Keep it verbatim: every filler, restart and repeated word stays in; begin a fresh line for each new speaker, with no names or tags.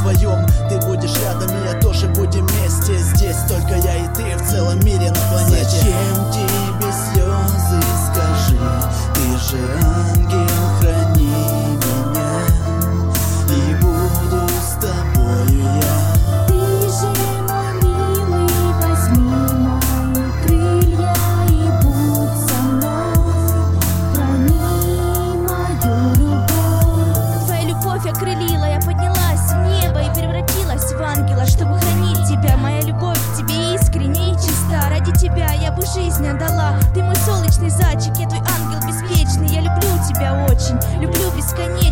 вдвоем. Ты будешь рядом, и я тоже будем вместе. Здесь только я и ты в целом мире на планете.
Зачем тебе слезы, скажи? Ты же ангел, храни меня, и буду с тобою я.
Ты же мой милый, возьми мои крылья и будь со мной, храни мою любовь. Твоя любовь окрылила, я поднялась в небо и превратилась в ангела, чтобы хранить тебя. Моя любовь к тебе искренне и чиста. Ради тебя я бы жизнь отдала. Ты мой солнечный зайчик, я твой ангел беспечный. Я люблю тебя очень, люблю бесконечно.